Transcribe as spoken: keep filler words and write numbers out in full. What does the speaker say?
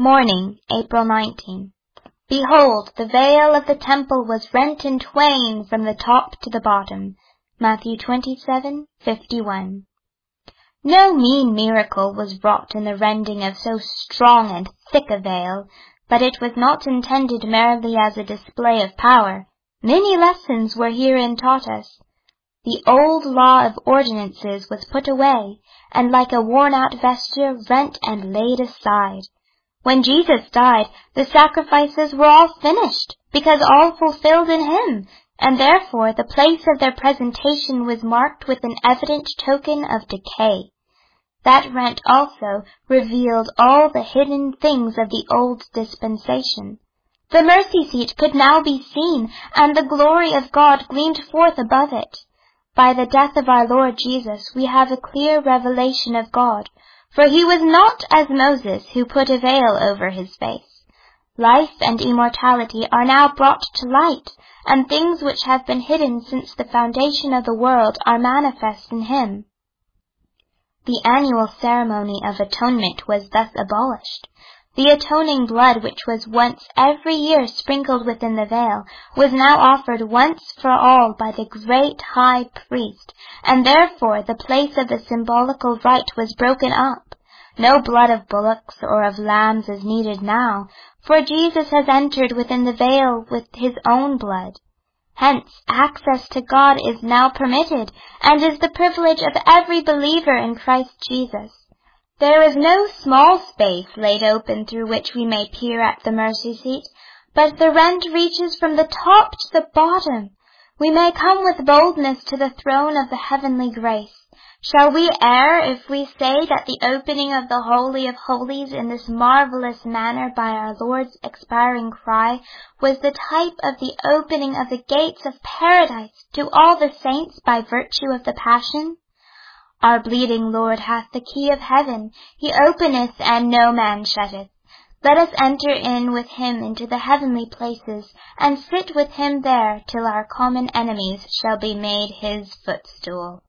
Morning, April nineteenth. Behold, the veil of the temple was rent in twain from the top to the bottom. Matthew twenty-seven, fifty-one. No mean miracle was wrought in the rending of so strong and thick a veil, but it was not intended merely as a display of power. Many lessons were herein taught us. The old law of ordinances was put away, and like a worn-out vesture rent and laid aside. When Jesus died, the sacrifices were all finished, because all fulfilled in him, and therefore the place of their presentation was marked with an evident token of decay. That rent also revealed all the hidden things of the old dispensation. The mercy seat could now be seen, and the glory of God gleamed forth above it. By the death of our Lord Jesus we have a clear revelation of God, for he was not as Moses, who put a veil over his face. Life and immortality are now brought to light, and things which have been hidden since the foundation of the world are manifest in him. The annual ceremony of atonement was thus abolished. The atoning blood which was once every year sprinkled within the veil was now offered once for all by the great high priest, and therefore the place of the symbolical rite was broken up. No blood of bullocks or of lambs is needed now, for Jesus has entered within the veil with his own blood. Hence, access to God is now permitted, and is the privilege of every believer in Christ Jesus. There is no small space laid open through which we may peer at the mercy seat, but the rent reaches from the top to the bottom. We may come with boldness to the throne of the heavenly grace. Shall we err if we say that the opening of the Holy of Holies in this marvelous manner by our Lord's expiring cry was the type of the opening of the gates of paradise to all the saints by virtue of the Passion? Our bleeding Lord hath the key of heaven. He openeth, and no man shutteth. Let us enter in with him into the heavenly places, and sit with him there till our common enemies shall be made his footstool.